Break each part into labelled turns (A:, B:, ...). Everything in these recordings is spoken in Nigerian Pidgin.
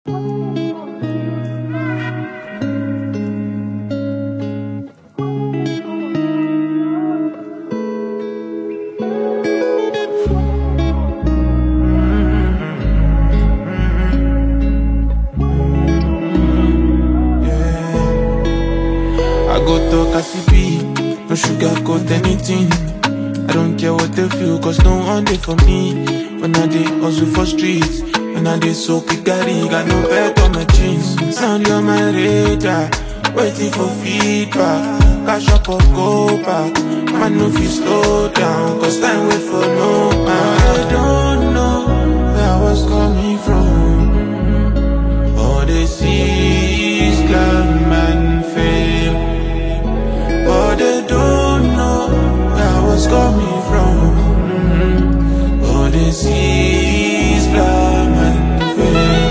A: I go talk as it be, no sugarcoat anything. I don't care what they feel, cause no one day for me. When I dey hustle for streets, when I dey so quick, got no back on my jeans. Sound you on my radar, waiting for feedback. Cash up or go back, man no fit slow down, cause time wait for no man. I don't know where I was coming from. All they see is glam and fame, but they don't know where I was coming from. All they see is glam and fame.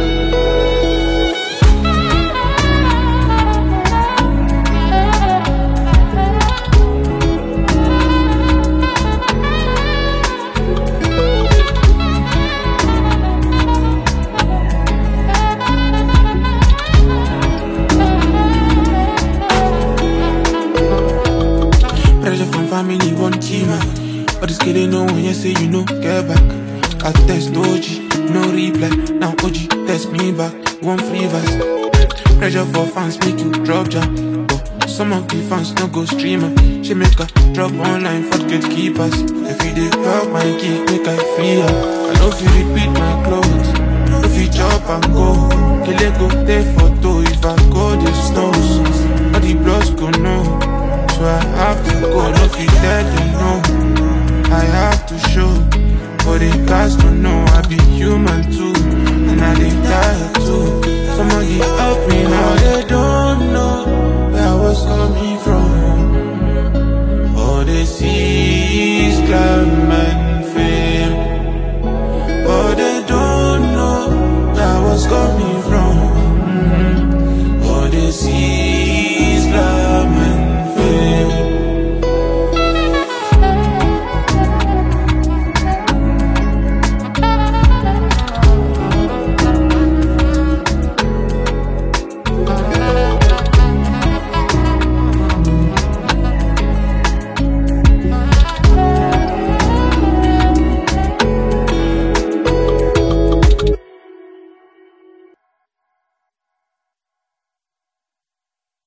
A: Pressure from family, one key man. But this kid ain't know when you say you know, get back. I text OG, no reply. Now OG text me back, one free verse. Pressure for fans make you drop jam. But some of the fans no go streamer. She make her drop online for gatekeepers. If you dey help my kid, make I free her. I know if you repeat my clothes, if you chop and go, kill go take photo. If I go, the snows, all the blood go know. So I have to go, no fit tell them no. I have to show, but they guys don't know I be human too, and I dey die